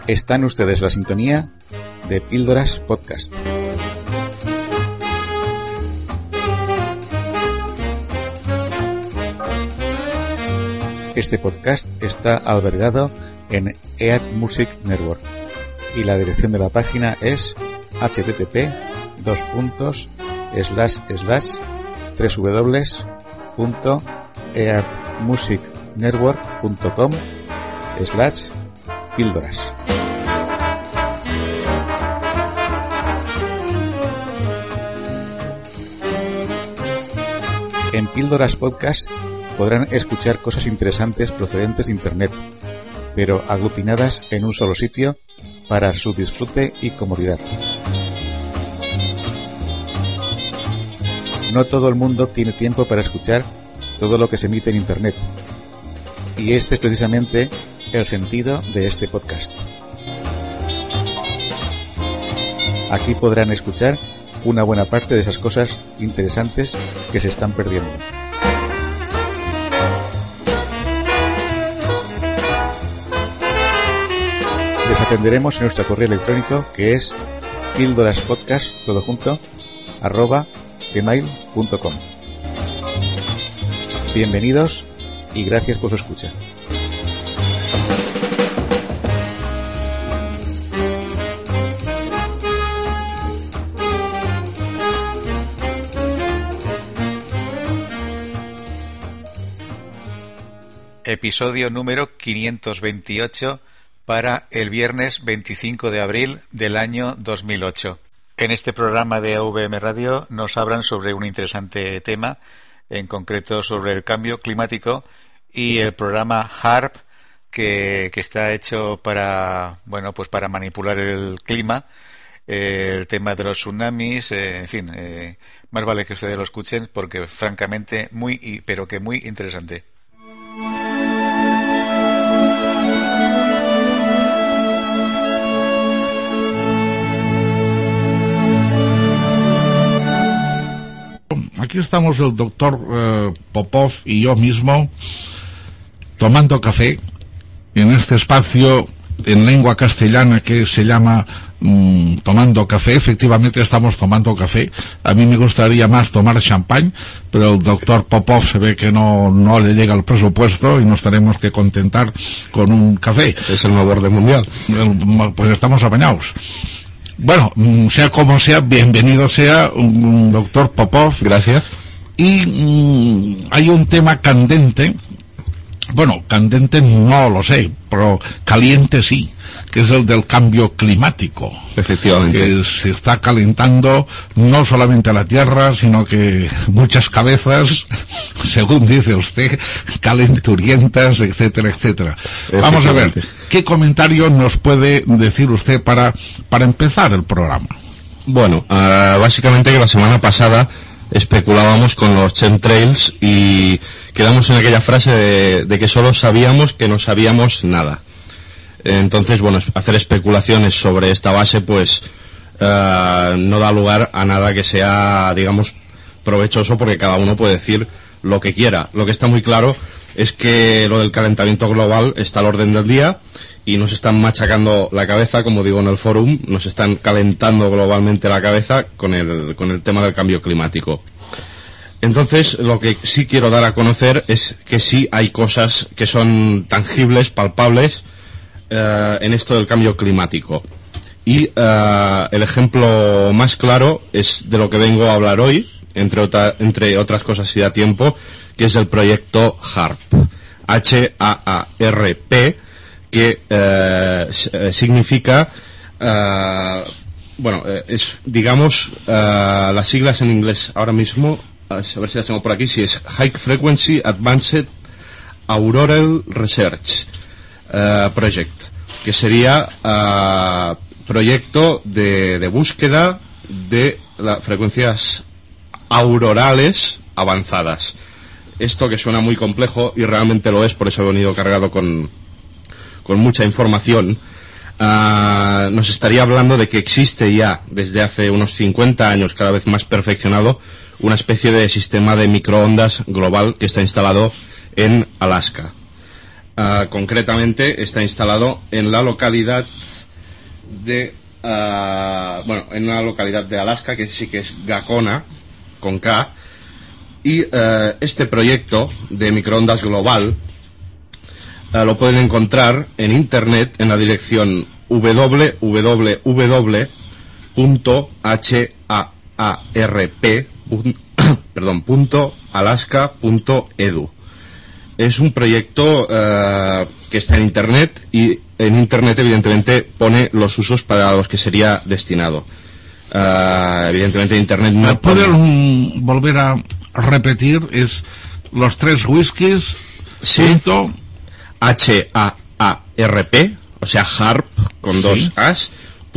Están ustedes en la sintonía de Píldoras Podcast. Este podcast está albergado en EAT Music Network y la dirección de la página es http://www.eatmusicnetwork.com/píldoras. En Píldoras Podcast podrán escuchar cosas interesantes procedentes de Internet, pero aglutinadas en un solo sitio para su disfrute y comodidad. No todo el mundo tiene tiempo para escuchar todo lo que se emite en Internet, y este es precisamente el sentido de este podcast. Aquí podrán escuchar una buena parte de esas cosas interesantes que se están perdiendo. Les atenderemos en nuestro correo electrónico, que es píldoraspodcast@gmail.com. Bienvenidos y gracias por su escucha. Episodio número 528 para el viernes 25 de abril del año 2008. En este programa de AVM Radio nos hablan sobre un interesante tema, en concreto sobre el cambio climático y el programa HAARP, que está hecho para manipular el clima, el tema de los tsunamis, más vale que ustedes lo escuchen porque francamente muy interesante. Aquí estamos el doctor Popov y yo mismo tomando café en este espacio en lengua castellana que se llama tomando café. Efectivamente estamos tomando café. A mí me gustaría más tomar champán, pero el doctor Popov se ve que no le llega el presupuesto y nos tenemos que contentar con un café. Es el nuevo orden mundial. Pues estamos apañados. Bueno, sea como sea, bienvenido sea, doctor Popov. Gracias. Y hay un tema candente, bueno, candente no lo sé, pero caliente sí, que es el del cambio climático. Efectivamente. Que se está calentando no solamente la Tierra, sino que muchas cabezas, según dice usted, calenturientas, etcétera, etcétera. Vamos a ver, ¿qué comentario nos puede decir usted para empezar el programa? Bueno, básicamente que la semana pasada especulábamos con los chemtrails y quedamos en aquella frase de que solo sabíamos que no sabíamos nada. Entonces, bueno, hacer especulaciones sobre esta base pues no da lugar a nada que sea, digamos, provechoso, porque cada uno puede decir lo que quiera. Lo que está muy claro es que lo del calentamiento global está al orden del día y nos están machacando la cabeza, como digo en el fórum, nos están calentando globalmente la cabeza con el tema del cambio climático. Entonces, lo que sí quiero dar a conocer es que sí hay cosas que son tangibles, palpables, en esto del cambio climático. Y el ejemplo más claro es de lo que vengo a hablar hoy, entre otras cosas si da tiempo, que es el proyecto HAARP, HAARP, que significa, es, digamos, las siglas en inglés ahora mismo, a ver si las tengo por aquí, si es High Frequency Advanced Auroral Research Project, que sería proyecto de búsqueda de las frecuencias aurorales avanzadas. Esto que suena muy complejo, y realmente lo es, por eso he venido cargado con mucha información, nos estaría hablando de que existe ya desde hace unos 50 años, cada vez más perfeccionado, una especie de sistema de microondas global que está instalado en Alaska. Concretamente está instalado en la localidad de en una localidad de Alaska, que sí que es Gacona, con K. Y este proyecto de microondas global lo pueden encontrar en internet en la dirección www.harp.alaska.edu. Es un proyecto que está en internet, y en internet evidentemente pone los usos para los que sería destinado. Evidentemente internet no ¿Puedo volver a repetir? Es los 3 whiskies. Sí. HAARP, o sea, HARP con 2 As,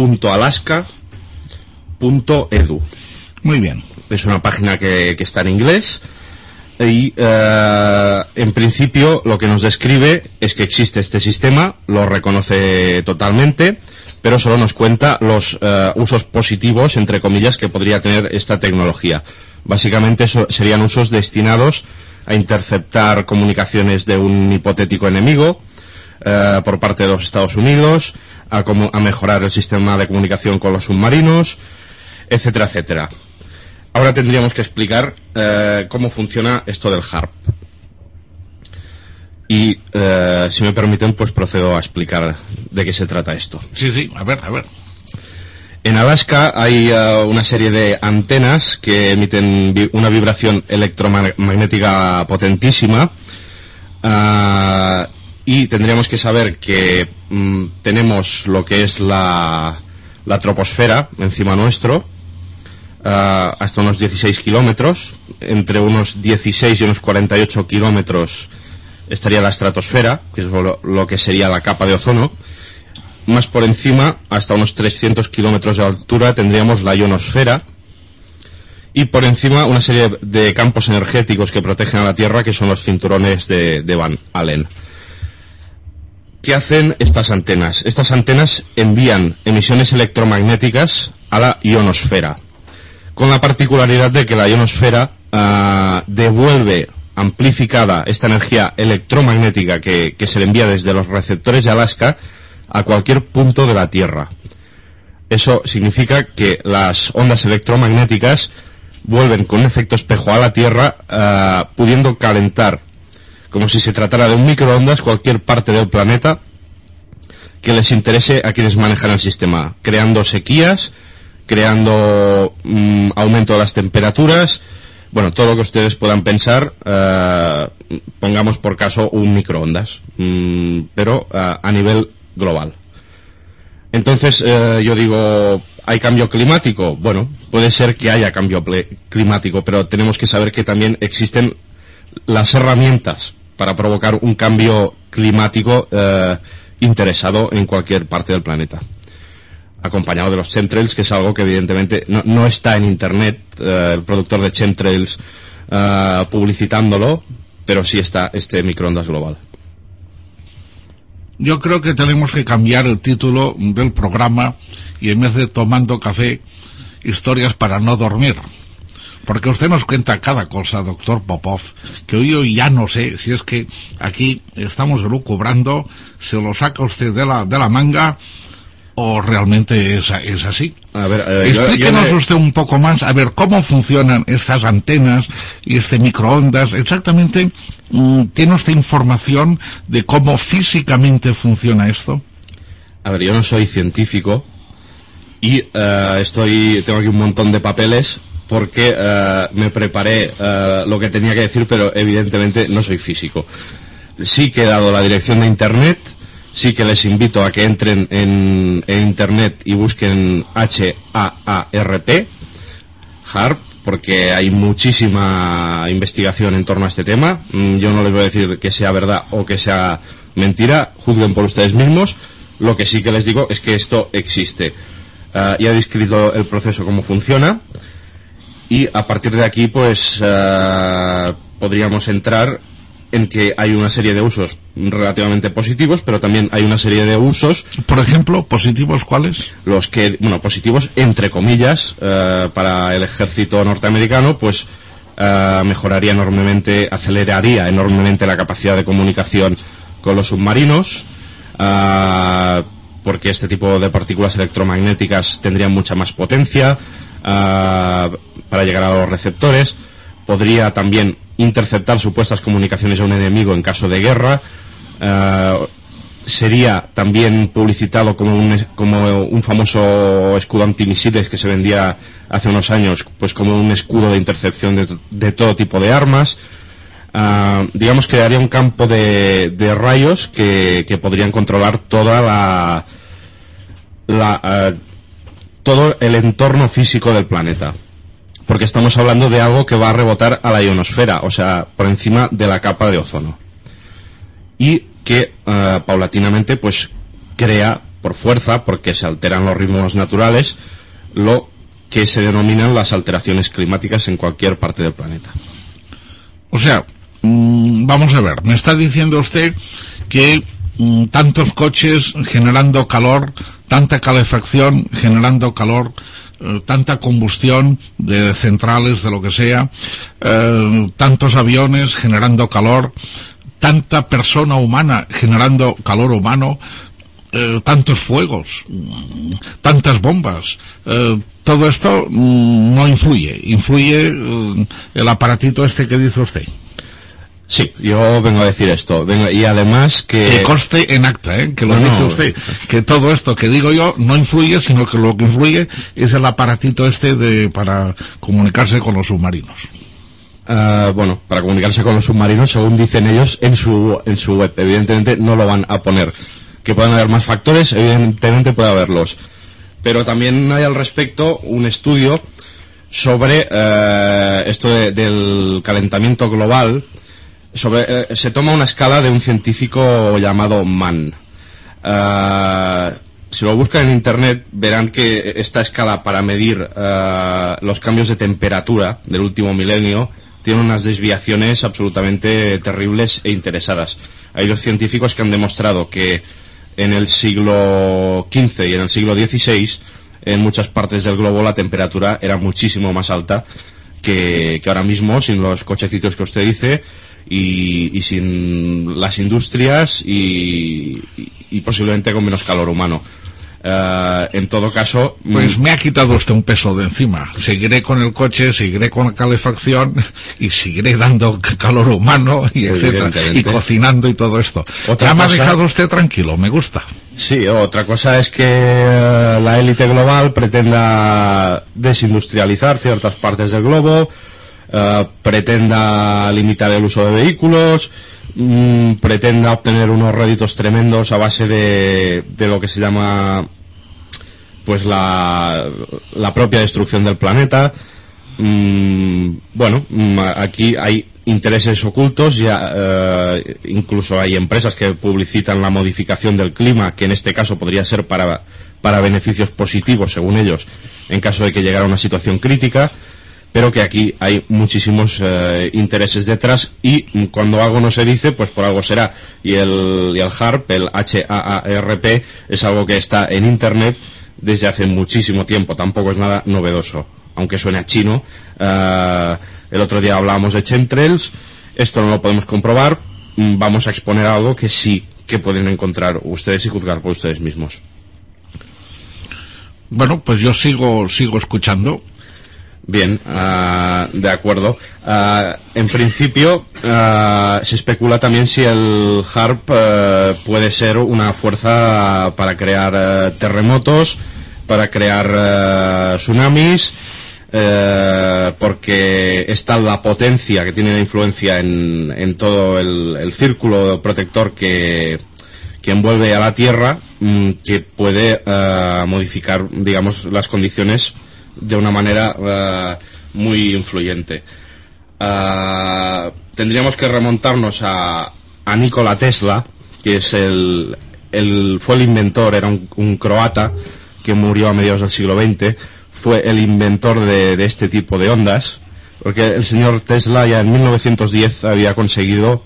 .alaska.edu. Muy bien. Es una página que está en inglés, y en principio lo que nos describe es que existe este sistema, lo reconoce totalmente, pero solo nos cuenta los usos positivos, entre comillas, que podría tener esta tecnología. Básicamente serían usos destinados a interceptar comunicaciones de un hipotético enemigo por parte de los Estados Unidos, a mejorar el sistema de comunicación con los submarinos, etcétera, etcétera. Ahora tendríamos que explicar cómo funciona esto del HARP. Y, si me permiten, pues procedo a explicar de qué se trata esto. Sí, a ver. En Alaska hay una serie de antenas que emiten una vibración electromagnética potentísima, y tendríamos que saber que tenemos lo que es la troposfera encima nuestro, hasta unos 16 kilómetros. Entre unos 16 y unos 48 kilómetros estaría la estratosfera, que es lo que sería la capa de ozono. Más por encima, hasta unos 300 kilómetros de altura, tendríamos la ionosfera. Y por encima, una serie de campos energéticos que protegen a la Tierra, que son los cinturones de Van Allen. ¿Qué hacen estas antenas? Estas antenas envían emisiones electromagnéticas a la ionosfera, con la particularidad de que la ionosfera devuelve amplificada esta energía electromagnética que se le envía desde los receptores de Alaska a cualquier punto de la Tierra. Eso significa que las ondas electromagnéticas vuelven con un efecto espejo a la Tierra, pudiendo calentar, como si se tratara de un microondas, cualquier parte del planeta que les interese a quienes manejan el sistema, creando sequías, creando aumento de las temperaturas, bueno, todo lo que ustedes puedan pensar. Pongamos por caso un microondas, pero a nivel global. Entonces, yo digo, ¿hay cambio climático? Bueno, puede ser que haya cambio climático, pero tenemos que saber que también existen las herramientas para provocar un cambio climático interesado en cualquier parte del planeta, acompañado de los chemtrails, que es algo que evidentemente no está en internet, el productor de chemtrails publicitándolo, pero sí está este microondas global. Yo creo que tenemos que cambiar el título del programa, y en vez de Tomando Café, historias para no dormir. Porque usted nos cuenta cada cosa, doctor Popov, que yo ya no sé si es que aquí estamos elucubrando, se lo saca usted de la manga, o realmente es así. A ver, explíquenos usted un poco más, a ver, cómo funcionan estas antenas y este microondas. Exactamente, ¿tiene usted información de cómo físicamente funciona esto? A ver, yo no soy científico y tengo aquí un montón de papeles porque me preparé lo que tenía que decir, pero evidentemente no soy físico. Sí que he dado la dirección de internet. Sí que les invito a que entren en internet y busquen HAARP, HARP, porque hay muchísima investigación en torno a este tema. Yo no les voy a decir que sea verdad o que sea mentira, juzguen por ustedes mismos. Lo que sí que les digo es que esto existe. Ya he descrito el proceso, cómo funciona, y a partir de aquí pues podríamos entrar en que hay una serie de usos relativamente positivos, pero también hay una serie de usos. Por ejemplo, ¿positivos cuáles? Los que, positivos entre comillas, para el ejército norteamericano, pues mejoraría enormemente, aceleraría enormemente la capacidad de comunicación con los submarinos, porque este tipo de partículas electromagnéticas tendrían mucha más potencia para llegar a los receptores. Podría también interceptar supuestas comunicaciones a un enemigo en caso de guerra. Sería también publicitado como un famoso escudo antimisiles que se vendía hace unos años, pues como un escudo de intercepción de todo tipo de armas. Digamos que daría un campo de rayos que podrían controlar toda todo el entorno físico del planeta, porque estamos hablando de algo que va a rebotar a la ionosfera, o sea, por encima de la capa de ozono, y que paulatinamente pues crea por fuerza, porque se alteran los ritmos naturales, lo que se denominan las alteraciones climáticas en cualquier parte del planeta. O sea, vamos a ver, me está diciendo usted que tantos coches generando calor, tanta calefacción generando calor, tanta combustión de centrales, de lo que sea, tantos aviones generando calor, tanta persona humana generando calor humano, tantos fuegos, tantas bombas, todo esto no influye el aparatito este que dice usted. Sí, yo vengo a decir esto, y además que conste en acta, que lo dice usted, que todo esto que digo yo no influye, sino que lo que influye es el aparatito este para comunicarse con los submarinos. Bueno, para comunicarse con los submarinos, según dicen ellos en su web, evidentemente no lo van a poner. Que puedan haber más factores, evidentemente puede haberlos, pero también hay al respecto un estudio sobre esto del calentamiento global. Se toma una escala de un científico llamado Mann. Si lo buscan en internet verán que esta escala para medir los cambios de temperatura del último milenio tiene unas desviaciones absolutamente terribles e interesadas. Hay dos científicos que han demostrado que en el siglo XV y en el siglo XVI en muchas partes del globo la temperatura era muchísimo más alta que ahora mismo, sin los cochecitos que usted dice y sin las industrias y posiblemente con menos calor humano. En todo caso, pues me ha quitado usted un peso de encima. Seguiré con el coche, seguiré con la calefacción y seguiré dando calor humano y etcétera, y cocinando y todo esto. Ya me ha dejado usted tranquilo, me gusta. Sí, otra cosa es que la élite global pretenda desindustrializar ciertas partes del globo, pretenda limitar el uso de vehículos, pretenda obtener unos réditos tremendos a base de lo que se llama pues la propia destrucción del planeta. Bueno, aquí hay intereses ocultos, ya incluso hay empresas que publicitan la modificación del clima, que en este caso podría ser para beneficios positivos, según ellos, en caso de que llegara a una situación crítica, pero que aquí hay muchísimos intereses detrás, y cuando algo no se dice, pues por algo será. Y el HAARP, el HAARP, es algo que está en internet desde hace muchísimo tiempo, tampoco es nada novedoso, aunque suene a chino. El otro día hablábamos de chemtrails, esto no lo podemos comprobar, vamos a exponer algo que sí que pueden encontrar ustedes y juzgar por ustedes mismos. Bueno, pues yo sigo escuchando. Bien, de acuerdo. En principio, se especula también si el HAARP puede ser una fuerza para crear terremotos, para crear tsunamis, porque está la potencia que tiene la influencia en todo el círculo protector que envuelve a la Tierra, que puede modificar, digamos, las condiciones de una manera muy influyente. Tendríamos que remontarnos a Nikola Tesla, que es fue el inventor, era un croata que murió a mediados del siglo XX, fue el inventor de este tipo de ondas, porque el señor Tesla ya en 1910 había conseguido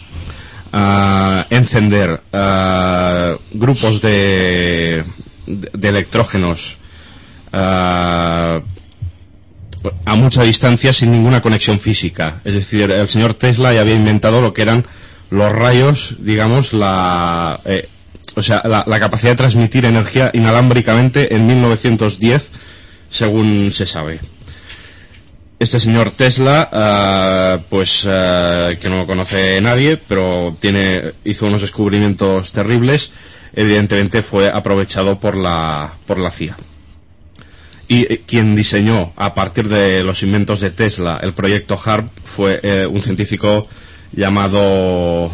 encender grupos de electrógenos a mucha distancia sin ninguna conexión física. Es decir, el señor Tesla ya había inventado lo que eran los rayos, digamos, la capacidad de transmitir energía inalámbricamente en 1910, según se sabe. Este señor Tesla, que no lo conoce nadie, pero hizo unos descubrimientos terribles. Evidentemente fue aprovechado por la CIA. Y quien diseñó, a partir de los inventos de Tesla, el proyecto HARP fue un científico llamado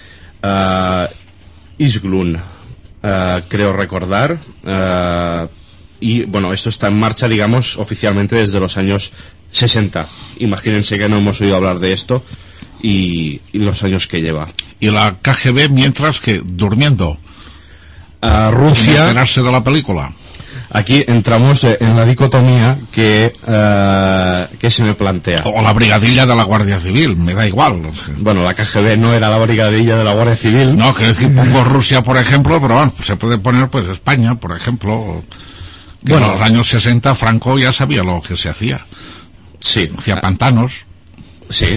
Isglund, creo recordar. Y bueno, esto está en marcha, digamos, oficialmente desde los años 60. Imagínense que no hemos oído hablar de esto y los años que lleva. Y la KGB, mientras que durmiendo. Rusia. Sin enterarse de la película. Aquí entramos en la dicotomía que se me plantea. O la brigadilla de la Guardia Civil, me da igual. Bueno, la KGB no era la brigadilla de la Guardia Civil. No, quiero decir, pongo Rusia, por ejemplo, pero bueno, se puede poner pues España, por ejemplo. Bueno, en los años 60 Franco ya sabía lo que se hacía. Sí. Hacía pantanos. Sí,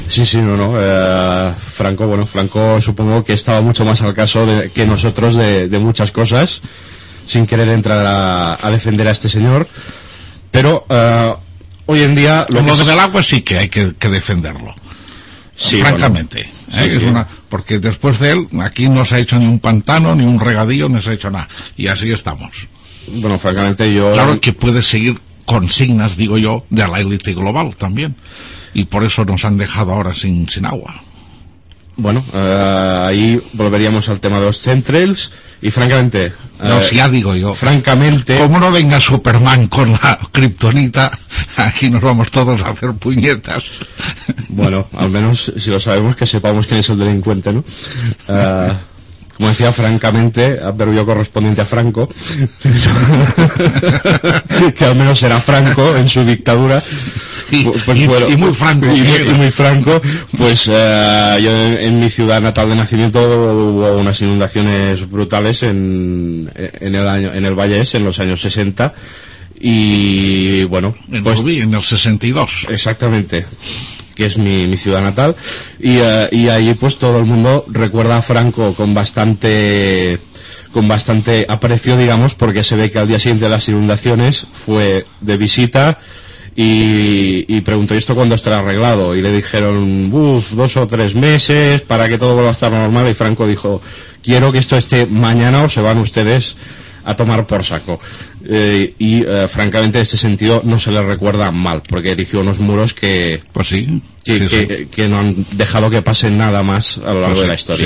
Franco supongo que estaba mucho más al caso que nosotros de muchas cosas, sin querer entrar a defender a este señor, pero hoy en día... Lo del agua sí que hay que defenderlo, sí, francamente. Bueno, porque después de él, aquí no se ha hecho ni un pantano, ni un regadío, no se ha hecho nada, y así estamos. Bueno, francamente yo... Claro que puede seguir consignas, digo yo, de la élite global también, y por eso nos han dejado ahora sin agua. Bueno, ahí volveríamos al tema de los chemtrails y francamente... ya digo yo. Francamente... Como no venga Superman con la kriptonita, aquí nos vamos todos a hacer puñetas. Bueno, al menos si lo sabemos, que sepamos quién es el delincuente, ¿no? Como decía, francamente, adverbio correspondiente a Franco, que al menos era franco en su dictadura. Y muy franco. Y muy franco, pues yo en mi ciudad natal de nacimiento hubo unas inundaciones brutales en el Vallés en los años 60 y bueno... En Rubí, en el 62. Exactamente, que es mi ciudad natal, y allí pues todo el mundo recuerda a Franco con bastante aprecio, digamos, porque se ve que al día siguiente de las inundaciones fue de visita y preguntó: ¿y esto cuándo estará arreglado? Y le dijeron 2 o 3 meses para que todo vuelva a estar normal, y Franco dijo: quiero que esto esté mañana o se van ustedes a tomar por saco. Francamente, en ese sentido no se le recuerda mal, porque erigió unos muros que pues sí, que no han dejado que pase nada más a lo largo de la historia.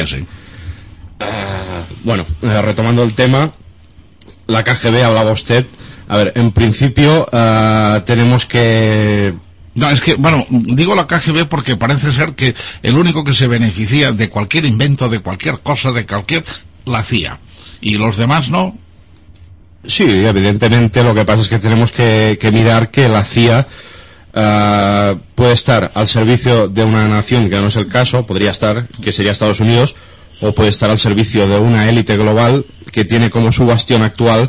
Bueno, retomando el tema, la KGB, hablaba usted. A ver, en principio tenemos que... No, es que, bueno, digo la KGB porque parece ser que el único que se beneficia de cualquier invento, de cualquier cosa, la CIA. Y los demás no. Sí, evidentemente lo que pasa es que tenemos que mirar que la CIA puede estar al servicio de una nación, que no es el caso, podría estar, que sería Estados Unidos, o puede estar al servicio de una élite global que tiene como su bastión actual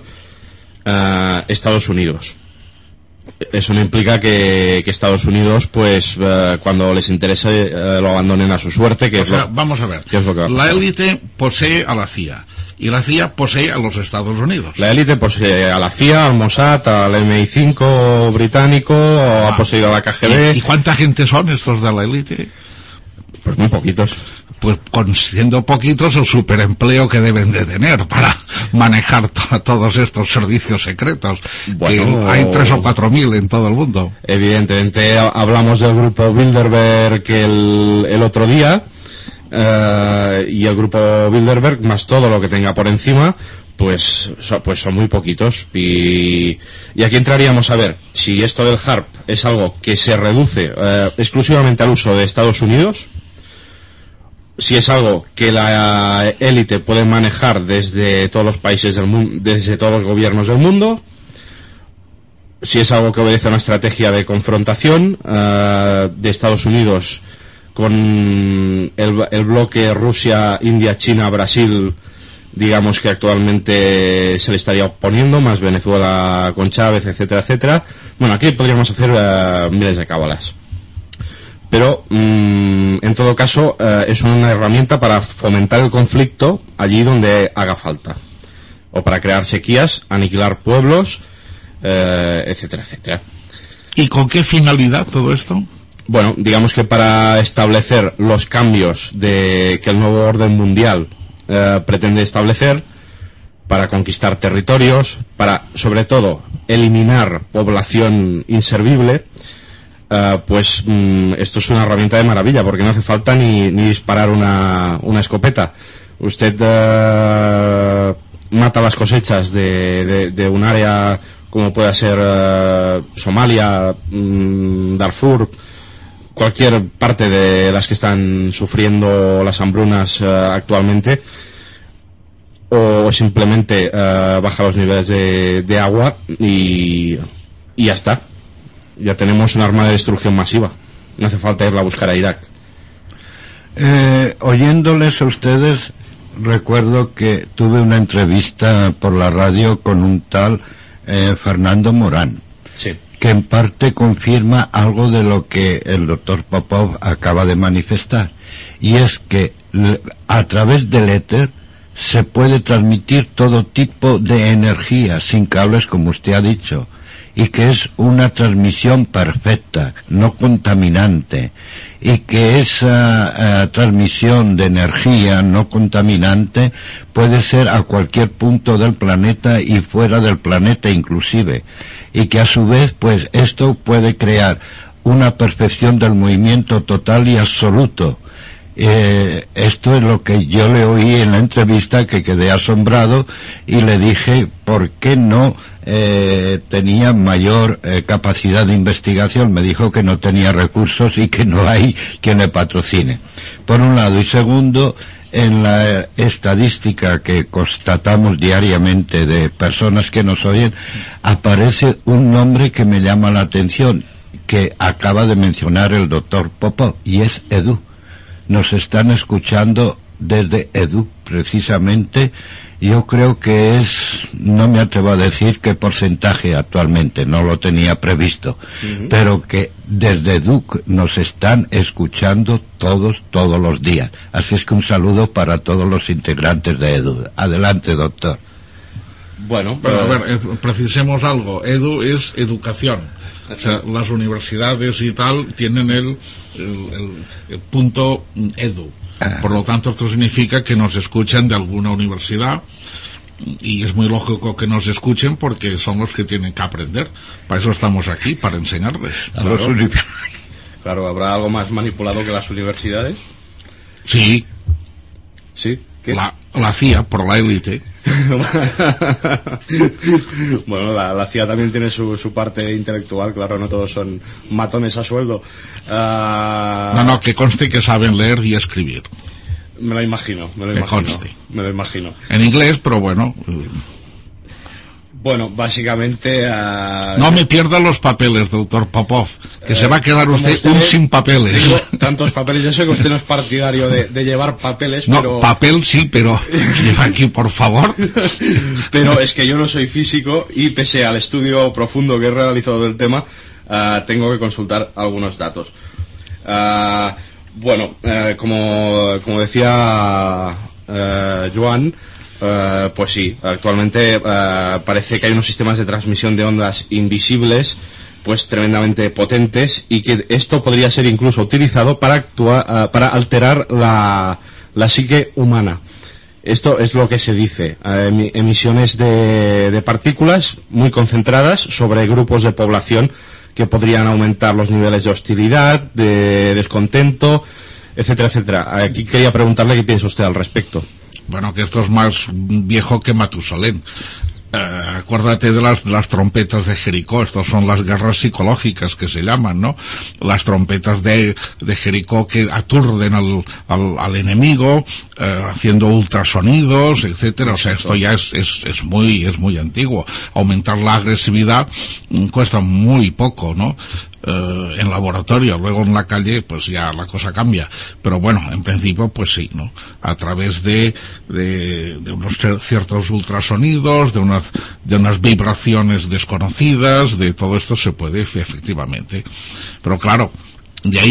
Estados Unidos. Eso no implica que Estados Unidos, pues, cuando les interese, lo abandonen a su suerte, que vamos a ver. Que es lo que va a pasar. La élite posee a la CIA y la CIA posee a los Estados Unidos. La élite posee a la CIA, al Mossad, al MI5 británico, ha poseído a la KGB. ¿Y cuánta gente son estos de la élite? Pues muy poquitos. Pues siendo poquitos, el superempleo que deben de tener para manejar todos estos servicios secretos. Bueno, hay 3 o 4 mil en todo el mundo. Evidentemente, hablamos del grupo Bilderberg el otro día, y el grupo Bilderberg, más todo lo que tenga por encima, pues son muy poquitos. Y aquí entraríamos a ver si esto del HARP es algo que se reduce exclusivamente al uso de Estados Unidos, si es algo que la élite puede manejar desde todos los países del mundo, desde todos los gobiernos del mundo, si es algo que obedece a una estrategia de confrontación de Estados Unidos con el bloque Rusia, India, China, Brasil, digamos, que actualmente se le estaría oponiendo, más Venezuela con Chávez, etcétera, etcétera. Bueno, aquí podríamos hacer miles de cábalas. pero en todo caso es una herramienta para fomentar el conflicto allí donde haga falta, o para crear sequías, aniquilar pueblos, etcétera, etcétera. ¿Y con qué finalidad todo esto? Bueno, digamos que para establecer los cambios que el nuevo orden mundial pretende establecer, para conquistar territorios, para, sobre todo, eliminar población inservible, pues esto es una herramienta de maravilla, porque no hace falta ni disparar una escopeta. Usted mata las cosechas de un área como pueda ser Somalia, Darfur, cualquier parte de las que están sufriendo las hambrunas actualmente, o simplemente baja los niveles de agua y ya está. Ya tenemos un arma de destrucción masiva. No hace falta irla a buscar a Irak. Oyéndoles a ustedes, recuerdo que tuve una entrevista por la radio con un tal Fernando Morán, Sí. que en parte confirma algo de lo que el doctor Popov acaba de manifestar, y es que a través del éter se puede transmitir todo tipo de energía sin cables, como usted ha dicho, y que es una transmisión perfecta, no contaminante, y que esa transmisión de energía no contaminante puede ser a cualquier punto del planeta y fuera del planeta inclusive, y que a su vez pues esto puede crear una perfección del movimiento total y absoluto. Esto es lo que yo le oí en la entrevista, que quedé asombrado, y le dije por qué no tenía mayor capacidad de investigación. Me dijo que no tenía recursos y que no hay quien le patrocine, por un lado, y segundo, en la estadística que constatamos diariamente de personas que nos oyen, aparece un nombre que me llama la atención, que acaba de mencionar el doctor Popov, y es Edu. Nos están escuchando desde Edu, precisamente. Yo creo que es, no me atrevo a decir qué porcentaje actualmente, no lo tenía previsto, pero que desde Edu nos están escuchando todos los días. Así es que un saludo para todos los integrantes de Edu. Adelante, doctor. Bueno, a ver, precisemos algo. Edu es educación. O sea, las universidades y tal tienen el punto edu. Por lo tanto, esto significa que nos escuchan de alguna universidad, y es muy lógico que nos escuchen porque son los que tienen que aprender. Para eso estamos aquí, para enseñarles. Claro, ¿habrá algo más manipulado que las universidades? Sí. ¿Sí? ¿Qué? La CIA, por la élite. Bueno, la CIA también tiene su parte intelectual, claro, no todos son matones a sueldo. No, que conste que saben leer y escribir. Me lo imagino. Conste. Me lo imagino. En inglés, pero bueno. Bueno, básicamente... No me pierdan los papeles, doctor Popov, que se va a quedar usted sin papeles. Digo, tantos papeles. Yo sé que usted no es partidario de llevar papeles, no, pero... papel sí, pero lleva aquí, por favor. Pero es que yo no soy físico, y pese al estudio profundo que he realizado del tema, tengo que consultar algunos datos. Bueno, como decía Joan... pues sí, actualmente parece que hay unos sistemas de transmisión de ondas invisibles pues tremendamente potentes, y que esto podría ser incluso utilizado para para alterar la psique humana. Esto es lo que se dice, emisiones de partículas muy concentradas sobre grupos de población que podrían aumentar los niveles de hostilidad, de descontento, etcétera, etcétera. Aquí quería preguntarle qué piensa usted al respecto. Bueno, que esto es más viejo que Matusalén. Acuérdate de las trompetas de Jericó. Estas son las guerras psicológicas que se llaman, ¿no? Las trompetas de Jericó que aturden al enemigo, haciendo ultrasonidos, etcétera. O sea, esto ya es muy antiguo. Aumentar la agresividad cuesta muy poco, ¿no? En laboratorio, luego en la calle pues ya la cosa cambia, pero bueno, en principio pues sí, ¿no? A través de unos ciertos ultrasonidos, de unas vibraciones desconocidas, de todo esto se puede efectivamente, pero claro, de ahí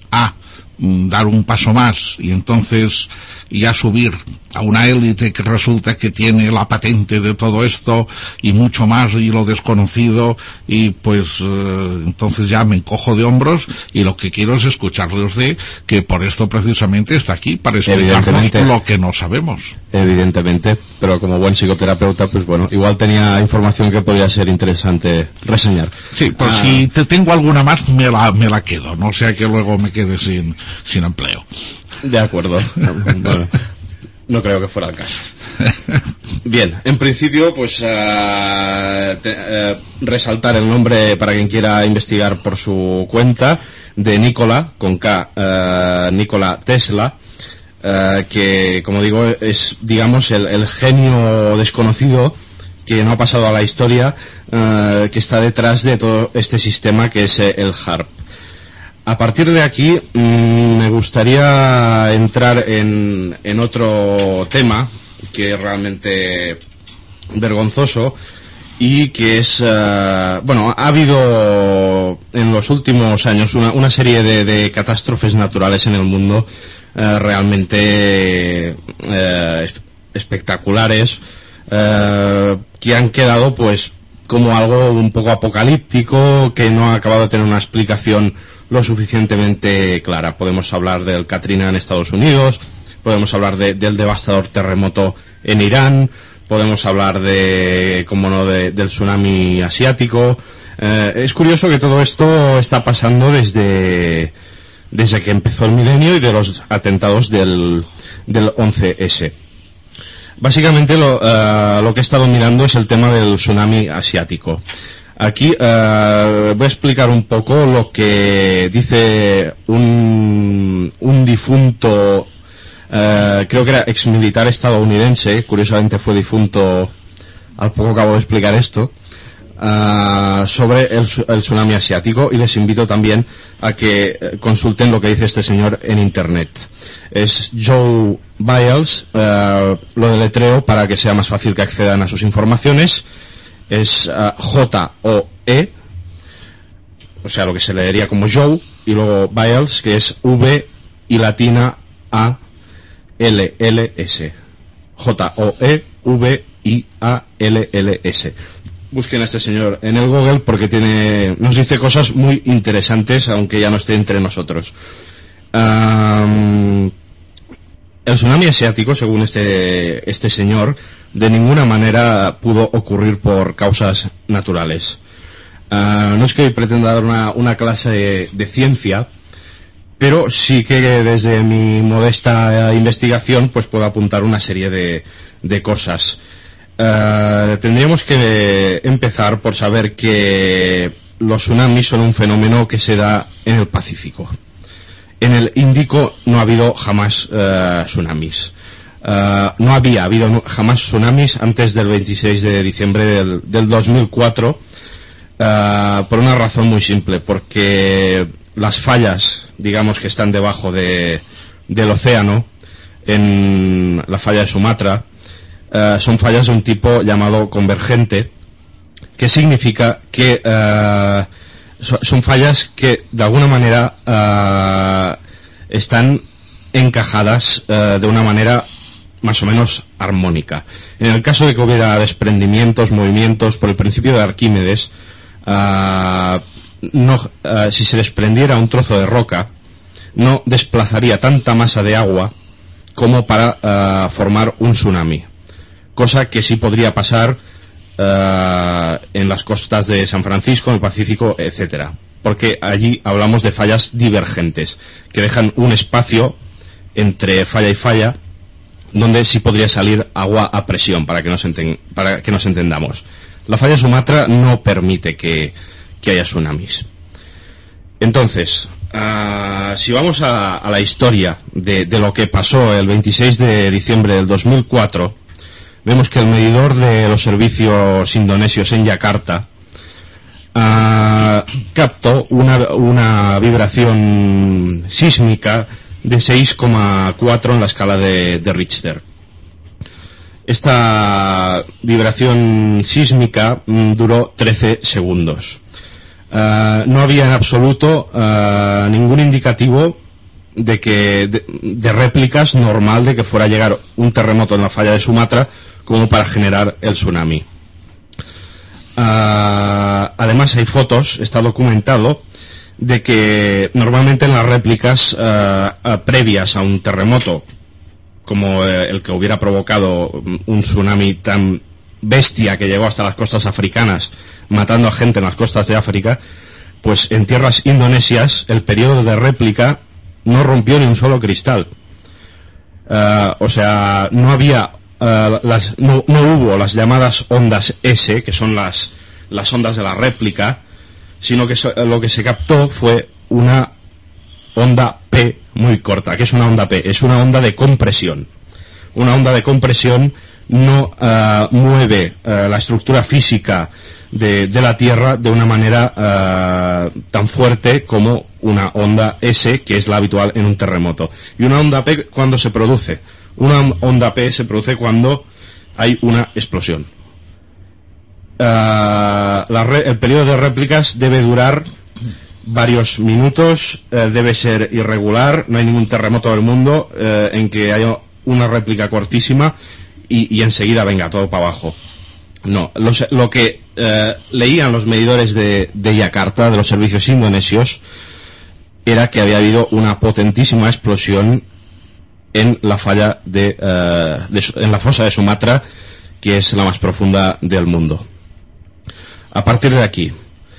a dar un paso más y entonces ya subir a una élite que resulta que tiene la patente de todo esto y mucho más y lo desconocido, y pues entonces ya me encojo de hombros y lo que quiero es escucharle a usted, que por esto precisamente está aquí, para explicarnos lo que no sabemos. Evidentemente, pero como buen psicoterapeuta, pues bueno, igual tenía información que podía ser interesante reseñar. Sí, pues si te tengo alguna más me la quedo, no sea que luego me quede sin empleo. De acuerdo. Bueno, no creo que fuera el caso. Bien, en principio, pues resaltar el nombre para quien quiera investigar por su cuenta de Nikola, con K, Nikola Tesla, que, como digo, es, digamos, el genio desconocido que no ha pasado a la historia, que está detrás de todo este sistema que es el HAARP. A partir de aquí me gustaría entrar en otro tema que es realmente vergonzoso y que es, bueno, ha habido en los últimos años una serie de catástrofes naturales en el mundo realmente espectaculares, que han quedado pues como algo un poco apocalíptico, que no ha acabado de tener una explicación lo suficientemente clara. Podemos hablar del Katrina en Estados Unidos, podemos hablar del devastador terremoto en Irán, podemos hablar como no, del tsunami asiático. Es curioso que todo esto está pasando desde que empezó el milenio y de los atentados del 11S. Básicamente lo que he estado mirando es el tema del tsunami asiático. Aquí voy a explicar un poco lo que dice un difunto, creo que era exmilitar estadounidense, curiosamente fue difunto al poco acabo de explicar esto, sobre el tsunami asiático, y les invito también a que consulten lo que dice este señor en internet. Es Joe Biles, lo deletreo para que sea más fácil que accedan a sus informaciones. Es J-O-E, o sea, lo que se leería como Joe, y luego Biles, que es V y latina A-L-L-S. J-O-E-V-I-A-L-L-S. Busquen a este señor en el Google porque nos dice cosas muy interesantes, aunque ya no esté entre nosotros. El tsunami asiático, según este señor, de ninguna manera pudo ocurrir por causas naturales. No es que hoy pretenda dar una clase de ciencia, pero sí que desde mi modesta investigación pues puedo apuntar una serie de cosas. Tendríamos que empezar por saber que los tsunamis son un fenómeno que se da en el Pacífico. En el Índico no ha habido jamás tsunamis. No había habido jamás tsunamis antes del 26 de diciembre del 2004, por una razón muy simple, porque las fallas, digamos, que están debajo del océano, en la falla de Sumatra, son fallas de un tipo llamado convergente, que significa que son fallas que de alguna manera están encajadas de una manera más o menos armónica. En el caso de que hubiera desprendimientos, movimientos, por el principio de Arquímedes, si se desprendiera un trozo de roca, no desplazaría tanta masa de agua como para formar un tsunami, cosa que sí podría pasar en las costas de San Francisco, en el Pacífico, etcétera, porque allí hablamos de fallas divergentes que dejan un espacio entre falla y falla donde sí podría salir agua a presión, para que nos entendamos. La falla de Sumatra no permite que haya tsunamis. Entonces, si vamos a la historia de lo que pasó el 26 de diciembre del 2004, vemos que el medidor de los servicios indonesios en Yakarta captó una vibración sísmica de 6,4 en la escala de Richter. Esta vibración sísmica duró 13 segundos. No había en absoluto ningún indicativo de réplicas normal de que fuera a llegar un terremoto en la falla de Sumatra como para generar el tsunami. Además hay fotos, está documentado, de que normalmente en las réplicas previas a un terremoto como el que hubiera provocado un tsunami tan bestia que llegó hasta las costas africanas, matando a gente en las costas de África, pues en tierras indonesias el periodo de réplica no rompió ni un solo cristal. O sea, no había no hubo las llamadas ondas S, que son las ondas de la réplica, sino que lo que se captó fue una onda P muy corta. ¿Qué es una onda P? Es una onda de compresión. Una onda de compresión no mueve la estructura física de la Tierra de una manera tan fuerte como una onda S, que es la habitual en un terremoto. Y una onda P, ¿cuándo se produce? Una onda P se produce cuando hay una explosión. El periodo de réplicas debe durar varios minutos, debe ser irregular, no hay ningún terremoto del mundo en que haya una réplica cortísima y enseguida venga todo para abajo. No, lo que leían los medidores de Yakarta, de los servicios indonesios, era que había habido una potentísima explosión en la falla en la fosa de Sumatra, que es la más profunda del mundo. A partir de aquí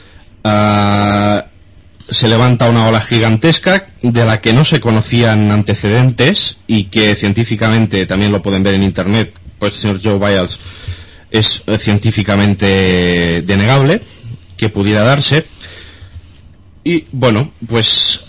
se levanta una ola gigantesca de la que no se conocían antecedentes y que científicamente, también lo pueden ver en internet, pues el señor Joe Byles, es científicamente denegable que pudiera darse. Y bueno, pues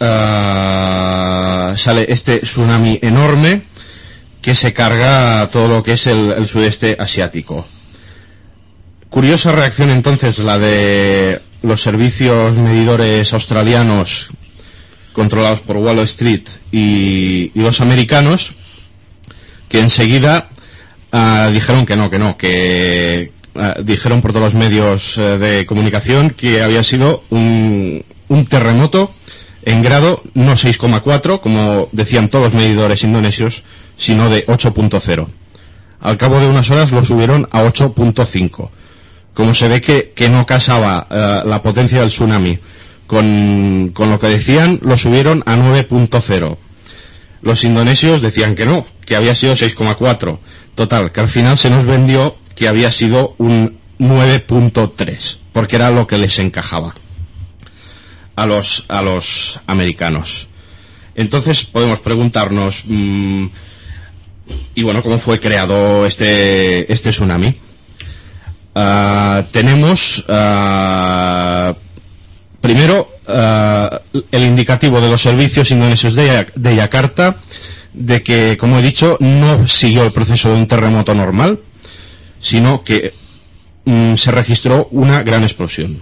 sale este tsunami enorme que se carga todo lo que es el sudeste asiático. Curiosa reacción entonces la de los servicios medidores australianos controlados por Wall Street y los americanos, que enseguida dijeron que dijeron por todos los medios de comunicación que había sido un terremoto en grado no 6,4, como decían todos los medidores indonesios, sino de 8.0. Al cabo de unas horas lo subieron a 8.5. Como se ve que no casaba la potencia del tsunami con lo que decían, lo subieron a 9.0. Los indonesios decían que no, que había sido 6,4. Total, que al final se nos vendió que había sido un 9.3, porque era lo que les encajaba a los americanos. Entonces podemos preguntarnos, y bueno, ¿cómo fue creado este tsunami? Tenemos primero el indicativo de los servicios indonesios de Yakarta de que, como he dicho, no siguió el proceso de un terremoto normal, sino que se registró una gran explosión.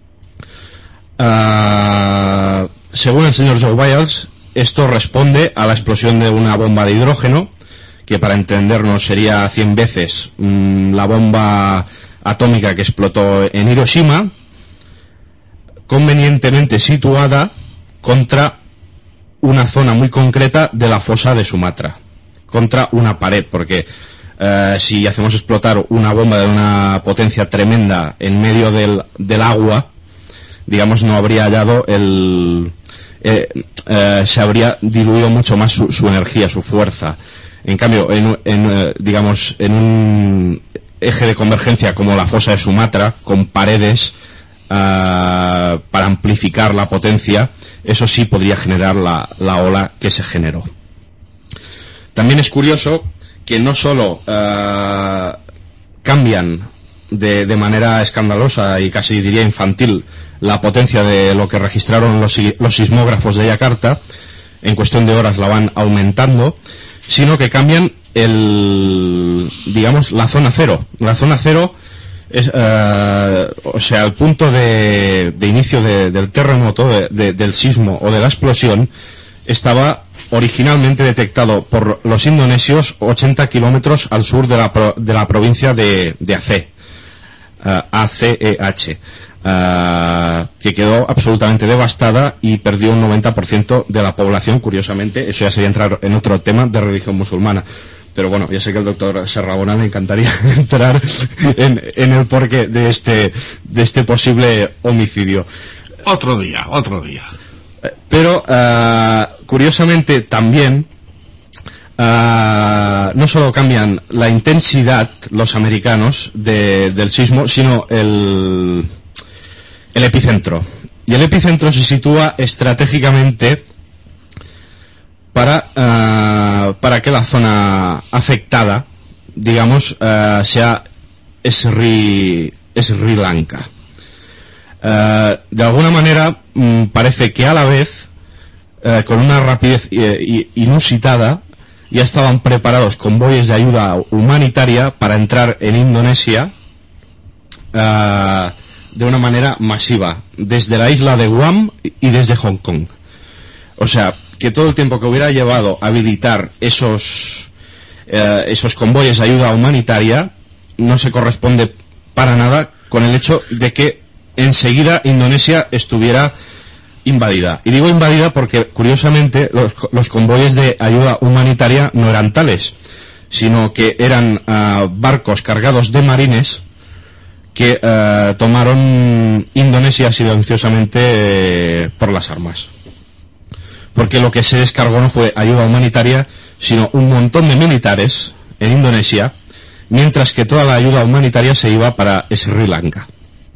Según el señor Joe Byles, esto responde a la explosión de una bomba de hidrógeno, que para entendernos sería 100 veces la bomba atómica que explotó en Hiroshima, convenientemente situada contra una zona muy concreta de la fosa de Sumatra, contra una pared, porque si hacemos explotar una bomba de una potencia tremenda en medio del agua, digamos, no habría hallado se habría diluido mucho más su energía, su fuerza. En cambio, digamos, en un eje de convergencia como la fosa de Sumatra, con paredes para amplificar la potencia, eso sí podría generar la ola que se generó. También es curioso que no solo cambian de manera escandalosa y casi diría infantil la potencia de lo que registraron los sismógrafos de Yakarta, en cuestión de horas la van aumentando, sino que cambian digamos, la zona cero. La zona cero es, o sea, el punto de inicio del terremoto, del sismo o de la explosión, estaba originalmente detectado por los indonesios 80 kilómetros al sur de la provincia de Aceh. ACEH, que quedó absolutamente devastada y perdió un 90% de la población. Curiosamente, eso ya sería entrar en otro tema de religión musulmana. Pero bueno, ya sé que al doctor Serrabona le encantaría entrar en el porqué de este posible homicidio. Otro día. Pero, curiosamente, también, no solo cambian la intensidad los americanos del sismo, sino el epicentro. Y el epicentro se sitúa estratégicamente para que la zona afectada, digamos, sea Sri Lanka. De alguna manera, parece que a la vez, con una rapidez inusitada, ya estaban preparados convoyes de ayuda humanitaria para entrar en Indonesia de una manera masiva, desde la isla de Guam y desde Hong Kong. O sea, que todo el tiempo que hubiera llevado a habilitar esos convoyes de ayuda humanitaria no se corresponde para nada con el hecho de que enseguida Indonesia estuviera invadida. Y digo invadida porque, curiosamente, los convoyes de ayuda humanitaria no eran tales, sino que eran barcos cargados de marines que tomaron Indonesia silenciosamente por las armas. Porque lo que se descargó no fue ayuda humanitaria, sino un montón de militares en Indonesia, mientras que toda la ayuda humanitaria se iba para Sri Lanka.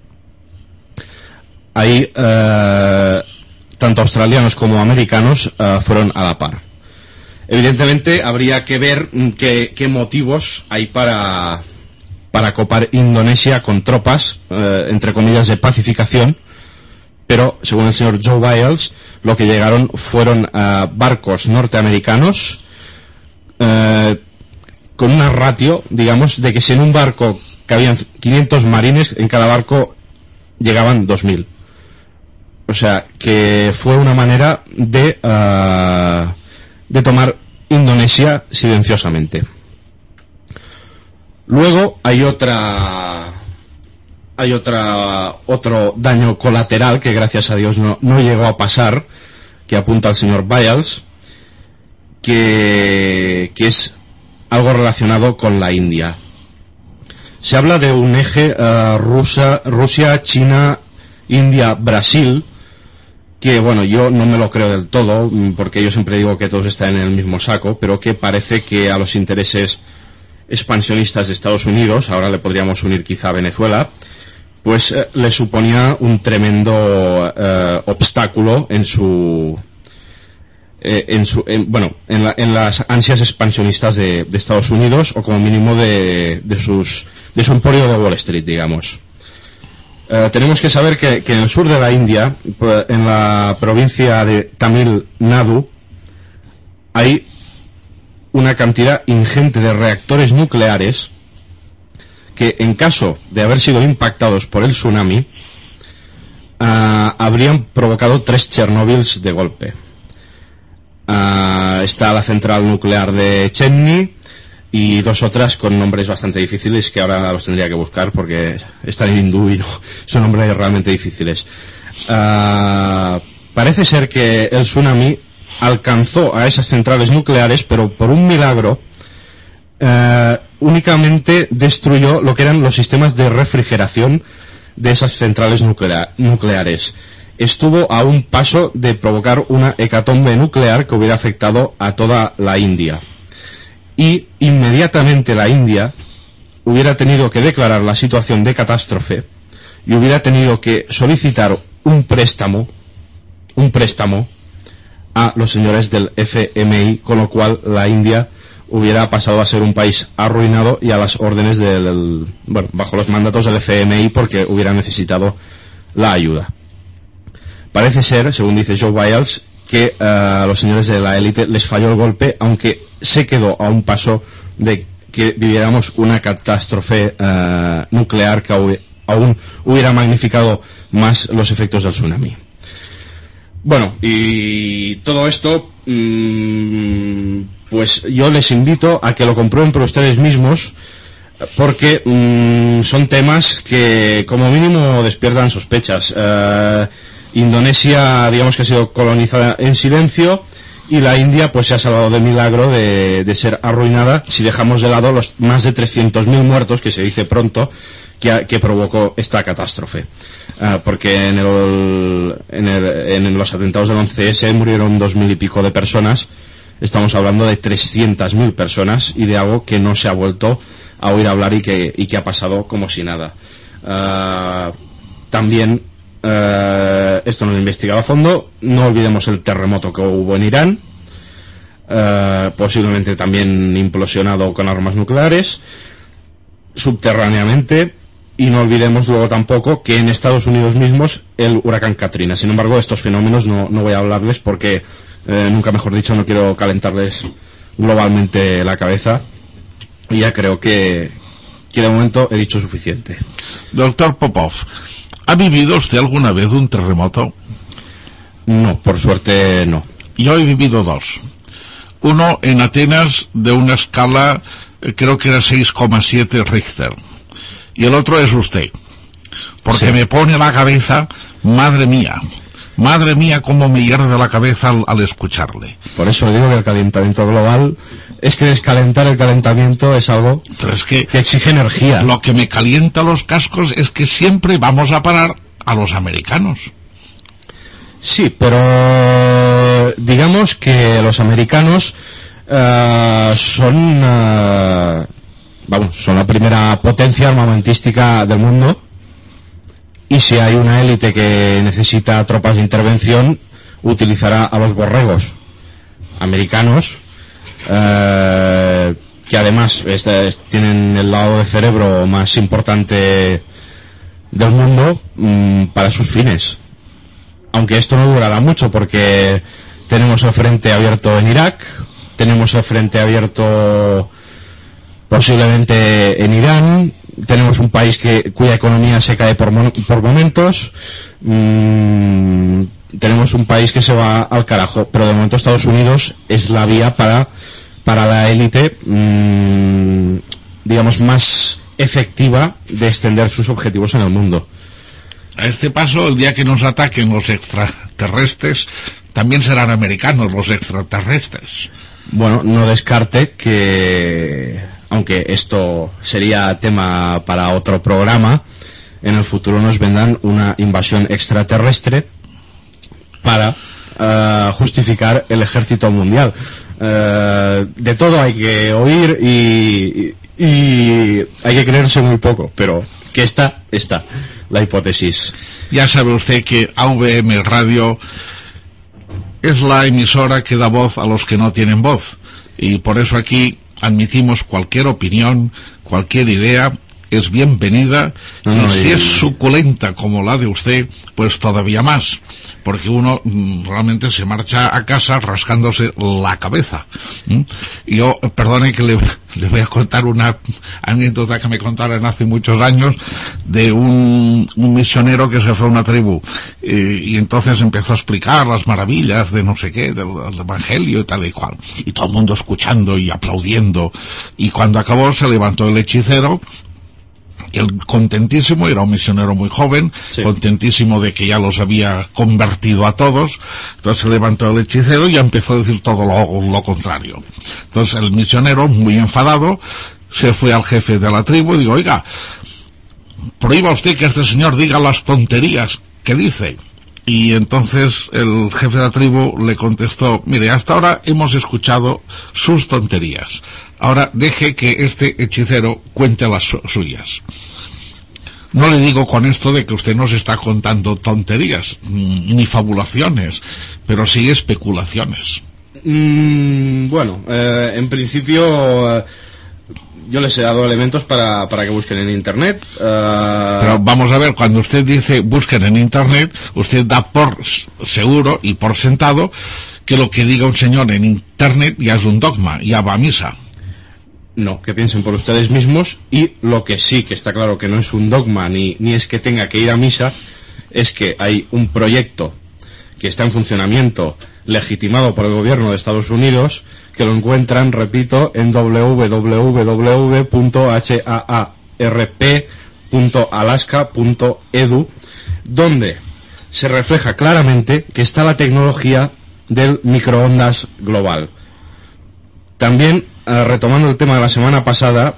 Ahí tanto australianos como americanos fueron a la par. Evidentemente habría que ver qué motivos hay para copar Indonesia con tropas, entre comillas, de pacificación, pero según el señor Joe Biles, lo que llegaron fueron barcos norteamericanos con una ratio, digamos, de que si en un barco cabían 500 marines, en cada barco llegaban 2000. O sea, que fue una manera de tomar Indonesia silenciosamente. Luego hay otro daño colateral que gracias a Dios no llegó a pasar, que apunta al señor Biles, que es algo relacionado con la India. Se habla de un eje Rusia, China, India, Brasil, que bueno, yo no me lo creo del todo, porque yo siempre digo que todos están en el mismo saco, pero que parece que a los intereses expansionistas de Estados Unidos, ahora le podríamos unir quizá a Venezuela, pues le suponía un tremendo obstáculo en las ansias expansionistas de Estados Unidos, o como mínimo de su emporio de Wall Street, digamos. Tenemos que saber que en el sur de la India, en la provincia de Tamil Nadu, hay una cantidad ingente de reactores nucleares que, en caso de haber sido impactados por el tsunami, habrían provocado 3 Chernobyls de golpe. Está la central nuclear de Chennai y 2 otras con nombres bastante difíciles que ahora los tendría que buscar porque están en hindú y no, son nombres realmente difíciles. Parece ser que el tsunami alcanzó a esas centrales nucleares, pero por un milagro únicamente destruyó lo que eran los sistemas de refrigeración de esas centrales nucleares. Estuvo a un paso de provocar una hecatombe nuclear que hubiera afectado a toda la India. Y inmediatamente la India hubiera tenido que declarar la situación de catástrofe y hubiera tenido que solicitar un préstamo a los señores del FMI, con lo cual la India hubiera pasado a ser un país arruinado y a las órdenes bajo los mandatos del FMI, porque hubiera necesitado la ayuda. Parece ser, según dice Joe Biles, que a los señores de la élite les falló el golpe, aunque se quedó a un paso de que viviéramos una catástrofe nuclear que aún hubiera magnificado más los efectos del tsunami. Bueno, y todo esto, pues yo les invito a que lo comprueben por ustedes mismos, porque son temas que como mínimo despiertan sospechas. Indonesia, digamos que ha sido colonizada en silencio, y la India pues se ha salvado de milagro de ser arruinada, si dejamos de lado los más de 300.000 muertos, que se dice pronto, que provocó esta catástrofe. Porque en los atentados del 11S murieron 2.000 y pico de personas. Estamos hablando de 300.000 personas y de algo que no se ha vuelto a oír hablar y que ha pasado como si nada. También esto no lo he investigado a fondo. No olvidemos el terremoto que hubo en Irán, posiblemente también implosionado con armas nucleares subterráneamente. Y no olvidemos luego tampoco que en Estados Unidos mismos el huracán Katrina. Sin embargo, estos fenómenos no voy a hablarles porque, nunca mejor dicho, no quiero calentarles globalmente la cabeza. Y ya creo que de momento he dicho suficiente. Doctor Popov, ¿ha vivido usted alguna vez un terremoto? No, por suerte no. Yo he vivido dos. Uno en Atenas, de una escala, creo que era 6,7 Richter. Y el otro es usted, porque sí, me pone la cabeza, madre mía, cómo me hierve la cabeza al escucharle. Por eso le digo que el calentamiento global, es que descalentar el calentamiento es algo que exige energía. Lo que me calienta los cascos es que siempre vamos a parar a los americanos. Sí, pero digamos que los americanos son la primera potencia armamentística del mundo, y si hay una élite que necesita tropas de intervención, utilizará a los borregos americanos, que además tienen el lado de cerebro más importante del mundo para sus fines. Aunque esto no durará mucho, porque tenemos el frente abierto en Irak, tenemos el frente abierto posiblemente en Irán, tenemos un país cuya economía se cae por momentos, tenemos un país que se va al carajo, pero de momento Estados Unidos es la vía para la élite, digamos, más efectiva de extender sus objetivos en el mundo. A este paso, el día que nos ataquen los extraterrestres, también serán americanos los extraterrestres. Bueno, no descarte que, aunque esto sería tema para otro programa, en el futuro nos vendrán una invasión extraterrestre para justificar el ejército mundial. De todo hay que oír y hay que creerse muy poco, pero que está la hipótesis. Ya sabe usted que AVM Radio es la emisora que da voz a los que no tienen voz, y por eso aquí admitimos cualquier opinión, cualquier idea es bienvenida, y si es suculenta como la de usted, pues todavía más, porque uno realmente se marcha a casa rascándose la cabeza. Y yo, perdone que le voy a contar una anécdota que me contaron hace muchos años de un misionero que se fue a una tribu, y entonces empezó a explicar las maravillas de no sé qué, del evangelio y tal y cual, y todo el mundo escuchando y aplaudiendo, y cuando acabó se levantó el hechicero. Él contentísimo, era un misionero muy joven, sí, contentísimo de que ya los había convertido a todos. Entonces se levantó el hechicero y empezó a decir todo lo contrario. Entonces el misionero, muy enfadado, se fue al jefe de la tribu y dijo: oiga, prohíba usted que este señor diga las tonterías que dice. Y entonces el jefe de la tribu le contestó: mire, hasta ahora hemos escuchado sus tonterías, ahora deje que este hechicero cuente las suyas. No le digo con esto de que usted nos está contando tonterías, ni fabulaciones, pero sí especulaciones. Bueno, en principio yo les he dado elementos para que busquen en Internet. Pero vamos a ver, cuando usted dice busquen en Internet, usted da por seguro y por sentado que lo que diga un señor en Internet ya es un dogma, ya va a misa. No, que piensen por ustedes mismos, y lo que sí que está claro que no es un dogma ni es que tenga que ir a misa, es que hay un proyecto que está en funcionamiento, legitimado por el gobierno de Estados Unidos, que lo encuentran, repito, en www.haarp.alaska.edu, donde se refleja claramente que está la tecnología del microondas global. También, retomando el tema de la semana pasada,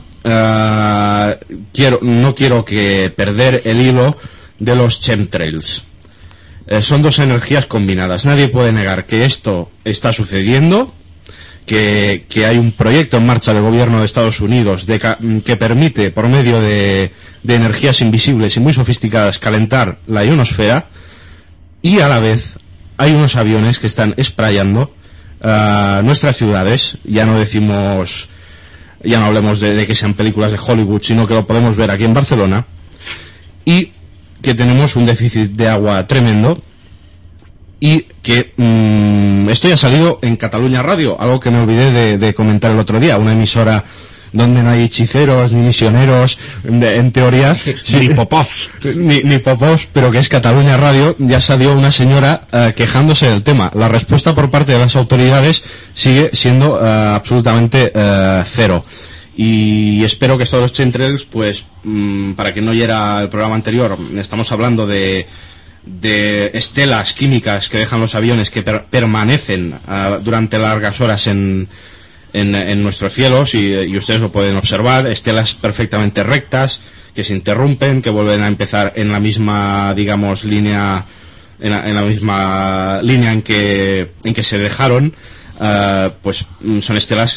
no quiero que perder el hilo de los chemtrails. Son dos energías combinadas. Nadie puede negar que esto está sucediendo, que hay un proyecto en marcha del gobierno de Estados Unidos que permite, por medio de energías invisibles y muy sofisticadas, calentar la ionosfera, y a la vez hay unos aviones que están sprayando nuestras ciudades. Ya no hablemos de que sean películas de Hollywood, sino que lo podemos ver aquí en Barcelona, y que tenemos un déficit de agua tremendo, y que esto ya ha salido en Cataluña Radio, algo que me olvidé de comentar el otro día, una emisora donde no hay hechiceros ni misioneros, en teoría, ni Popov, ni Popov, pero que es Cataluña Radio. Ya salió una señora quejándose del tema. La respuesta por parte de las autoridades sigue siendo absolutamente cero. Y espero que estos los chemtrails, pues, para quien no oyera el programa anterior, estamos hablando de estelas químicas que dejan los aviones, que permanecen durante largas horas en nuestros cielos, y ustedes lo pueden observar, estelas perfectamente rectas, que se interrumpen, que vuelven a empezar en la misma, digamos, línea, en la misma línea en que se dejaron. Pues son estelas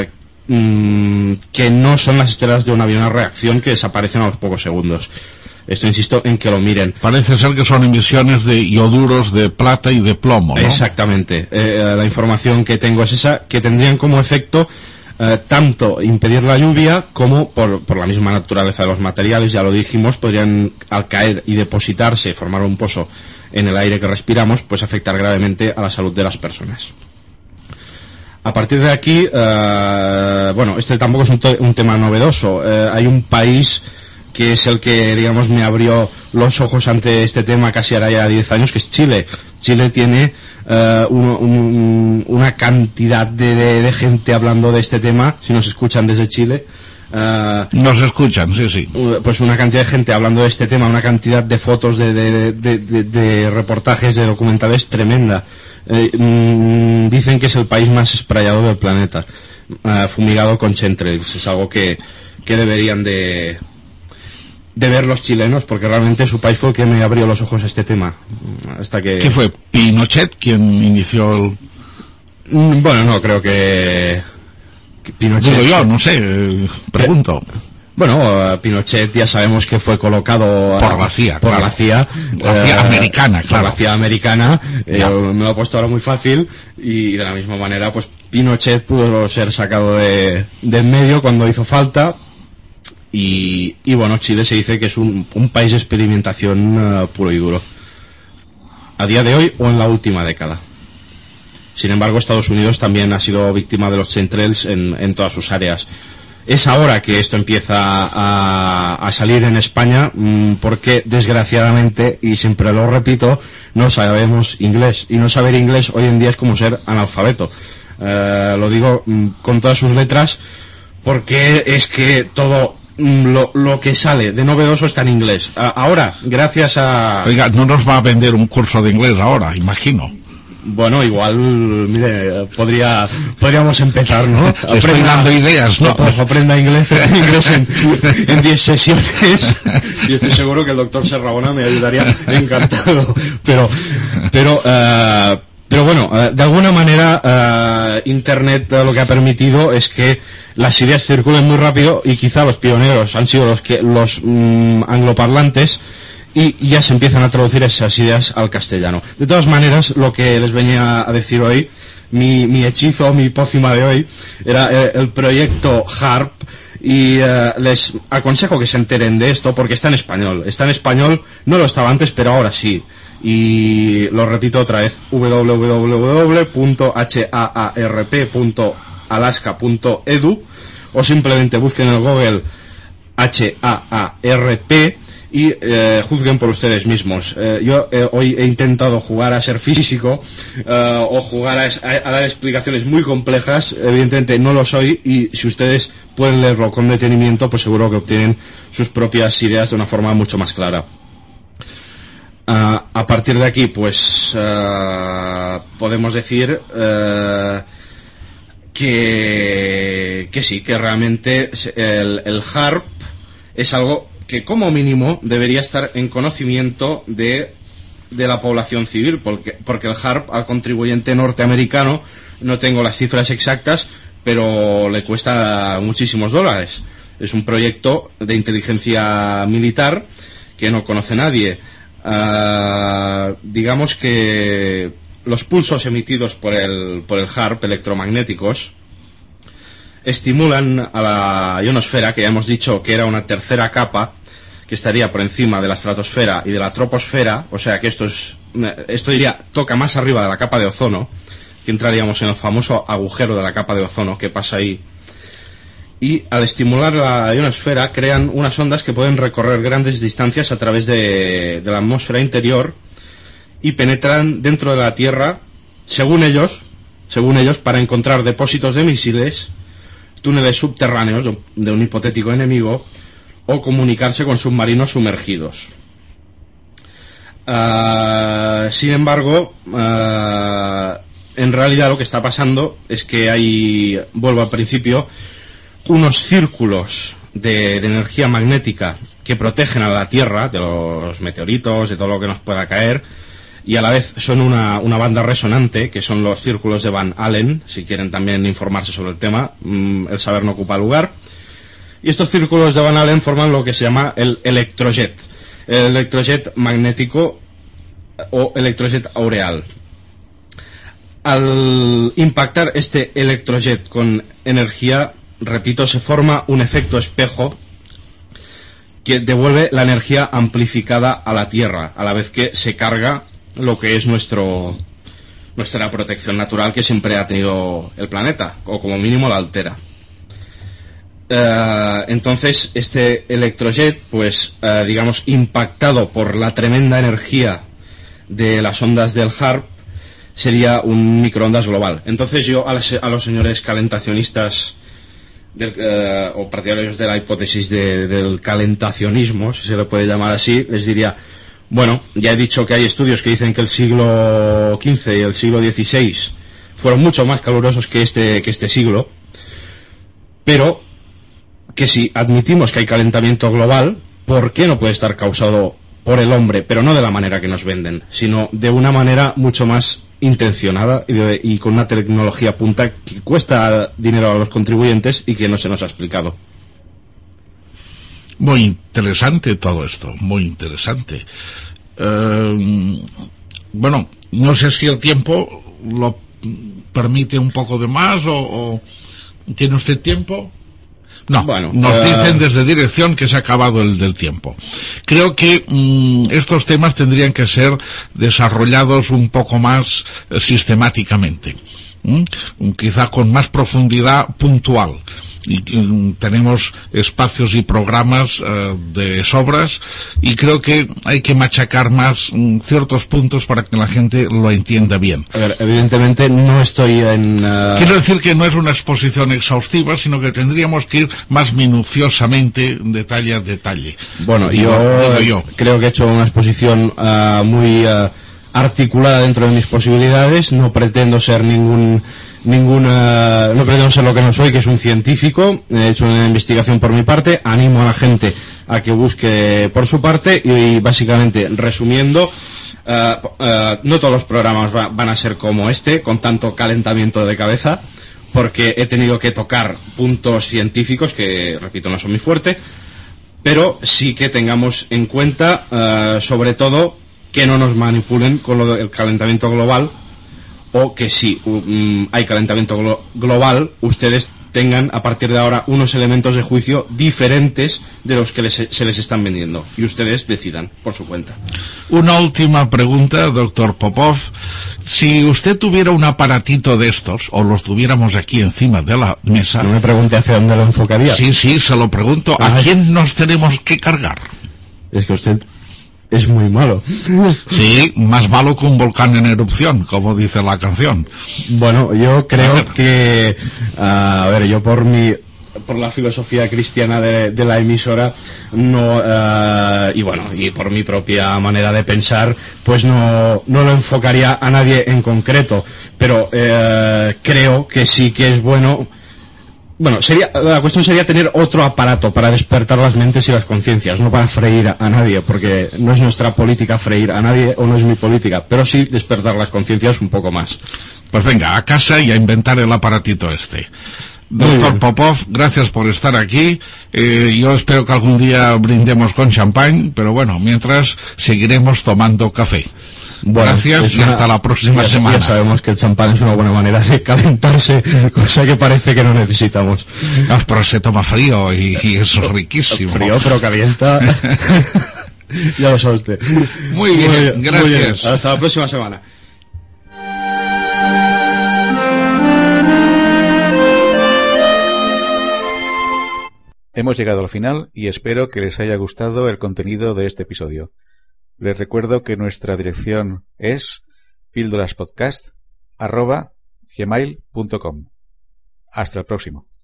que no son las estelas de un avión a reacción, que desaparecen a los pocos segundos. Esto insisto en que lo miren. Parece ser que son emisiones de ioduros de plata y de plomo, ¿no? Exactamente. La información que tengo es esa, que tendrían como efecto tanto impedir la lluvia como, por la misma naturaleza de los materiales, ya lo dijimos, podrían, al caer y depositarse, formar un pozo en el aire que respiramos, pues afectar gravemente a la salud de las personas. A partir de aquí, bueno, este tampoco es un tema novedoso. Hay un país que es el que, digamos, me abrió los ojos ante este tema casi hará ya 10 años, que es Chile. Chile tiene una cantidad de gente hablando de este tema, si nos escuchan desde Chile. Nos escuchan, sí. Pues una cantidad de gente hablando de este tema, una cantidad de fotos, de reportajes, de documentales tremenda. Dicen que es el país más sprayado del planeta, fumigado con chemtrails. Es algo que deberían de ver los chilenos, porque realmente su país fue el que me abrió los ojos a este tema. Hasta que... ¿Qué fue? ¿Pinochet quien inició el...? Bueno, no, creo que Pinochet... Digo yo, no sé, pregunto. Bueno, Pinochet ya sabemos que fue colocado por la CIA, por la CIA, americana, claro. Por la CIA americana. Me lo he puesto ahora muy fácil, y de la misma manera, pues Pinochet pudo ser sacado de en medio cuando hizo falta. Y bueno, Chile se dice que es un país de experimentación puro y duro, a día de hoy o en la última década. Sin embargo, Estados Unidos también ha sido víctima de los chemtrails en todas sus áreas. Es ahora que esto empieza a salir en España, porque desgraciadamente, y siempre lo repito, no sabemos inglés, y no saber inglés hoy en día es como ser analfabeto. Lo digo con todas sus letras, porque es que todo lo que sale de novedoso está en inglés. Ahora, gracias a... Oiga, no nos va a vender un curso de inglés ahora, imagino. Bueno, igual, mire, podríamos empezar, ¿no? Estoy dando ideas, ¿no? Pues aprenda inglés en 10 sesiones. Y estoy seguro que el doctor Serrabona me ayudaría encantado. Pero bueno, de alguna manera, Internet lo que ha permitido es que las ideas circulen muy rápido, y quizá los pioneros han sido los angloparlantes, y ya se empiezan a traducir esas ideas al castellano. De todas maneras, lo que les venía a decir hoy, mi hechizo, mi pócima de hoy, era el proyecto HARP, y les aconsejo que se enteren de esto, porque está en español. Está en español, no lo estaba antes, pero ahora sí. Y lo repito otra vez, www.haarp.alaska.edu, o simplemente busquen en el Google HAARP y juzguen por ustedes mismos. Yo hoy he intentado jugar a ser físico o jugar a dar explicaciones muy complejas. Evidentemente no lo soy, y si ustedes pueden leerlo con detenimiento, pues seguro que obtienen sus propias ideas de una forma mucho más clara. A partir de aquí, pues podemos decir que sí, que realmente el HAARP es algo que como mínimo debería estar en conocimiento de la población civil, porque el HAARP al contribuyente norteamericano, no tengo las cifras exactas, pero le cuesta muchísimos dólares. Es un proyecto de inteligencia militar que no conoce nadie. Digamos que los pulsos emitidos por el HAARP electromagnéticos estimulan a la ionosfera, que ya hemos dicho que era una tercera capa que estaría por encima de la estratosfera y de la troposfera, o sea que esto diría toca más arriba de la capa de ozono, que entraríamos en el famoso agujero de la capa de ozono que pasa ahí. Y al estimular la ionosfera crean unas ondas que pueden recorrer grandes distancias a través de la atmósfera interior y penetran dentro de la Tierra, según ellos, para encontrar depósitos de misiles, túneles subterráneos de un hipotético enemigo, o comunicarse con submarinos sumergidos. Sin embargo, en realidad lo que está pasando es que hay, vuelvo al principio, unos círculos de energía magnética que protegen a la Tierra de los meteoritos, de todo lo que nos pueda caer, y a la vez son una banda resonante, que son los círculos de Van Allen. Si quieren también informarse sobre el tema, el saber no ocupa lugar. Y estos círculos de Van Allen forman lo que se llama el electrojet magnético o electrojet aureal. Al impactar este electrojet con energía, repito, se forma un efecto espejo que devuelve la energía amplificada a la Tierra, a la vez que se carga lo que es nuestra protección natural que siempre ha tenido el planeta, o como mínimo la altera. Entonces este electrojet, pues digamos, impactado por la tremenda energía de las ondas del HAARP, sería un microondas global. Entonces yo a los señores calentacionistas o partidarios de la hipótesis del calentacionismo, si se le puede llamar así, les diría: bueno, ya he dicho que hay estudios que dicen que el siglo XV y el siglo XVI fueron mucho más calurosos que este siglo, pero que si admitimos que hay calentamiento global, ¿por qué no puede estar causado por el hombre? Pero no de la manera que nos venden, sino de una manera mucho más intencionada y con una tecnología punta que cuesta dinero a los contribuyentes y que no se nos ha explicado. Muy interesante todo esto, muy interesante. Bueno, no sé si el tiempo lo permite un poco de más o ¿tiene usted tiempo? No, bueno, nos dicen desde dirección que se ha acabado el del tiempo. Creo que estos temas tendrían que ser desarrollados un poco más sistemáticamente, quizá con más profundidad puntual. Y tenemos espacios y programas de sobras, y creo que hay que machacar más ciertos puntos para que la gente lo entienda bien. A ver, evidentemente no estoy en... Quiero decir que no es una exposición exhaustiva, sino que tendríamos que ir más minuciosamente, detalle a detalle. Bueno, yo creo que he hecho una exposición muy articulada dentro de mis posibilidades. No pretendo ser no pretendo ser lo que no soy, que es un científico. He hecho una investigación por mi parte, animo a la gente a que busque por su parte, y básicamente, resumiendo, no todos los programas van a ser como este, con tanto calentamiento de cabeza, porque he tenido que tocar puntos científicos que, repito, no son muy fuerte, pero sí que tengamos en cuenta, sobre todo, que no nos manipulen con lo del calentamiento global, o que si hay calentamiento global, ustedes tengan a partir de ahora unos elementos de juicio diferentes de los que se les están vendiendo, y ustedes decidan por su cuenta. Una última pregunta, doctor Popov. Si usted tuviera un aparatito de estos, o los tuviéramos aquí encima de la mesa... No me pregunte hacia dónde lo enfocaría. Sí, se lo pregunto. ¿A quién nos tenemos que cargar? Es que usted es muy malo. Sí, más malo que un volcán en erupción, como dice la canción. Bueno, yo creo que... a ver, yo por la filosofía cristiana de la emisora no y por mi propia manera de pensar, pues no lo enfocaría a nadie en concreto, pero creo que sí que es bueno. Bueno, la cuestión sería tener otro aparato para despertar las mentes y las conciencias, no para freír a nadie, porque no es nuestra política freír a nadie, o no es mi política, pero sí despertar las conciencias un poco más. Pues venga, a casa y a inventar el aparatito este. Doctor Popov, gracias por estar aquí. Yo espero que algún día brindemos con champán, pero bueno, mientras seguiremos tomando café. Bueno, gracias y hasta la próxima semana. Ya sabemos que el champán es una buena manera de calentarse, cosa que parece que no necesitamos. No, pero se toma frío y es riquísimo. Frío, pero calienta. Ya lo sabe usted. Muy bien, gracias. Muy bien. Hasta la próxima semana. Hemos llegado al final y espero que les haya gustado el contenido de este episodio. Les recuerdo que nuestra dirección es píldораspodcast@gmail.com. Hasta el próximo.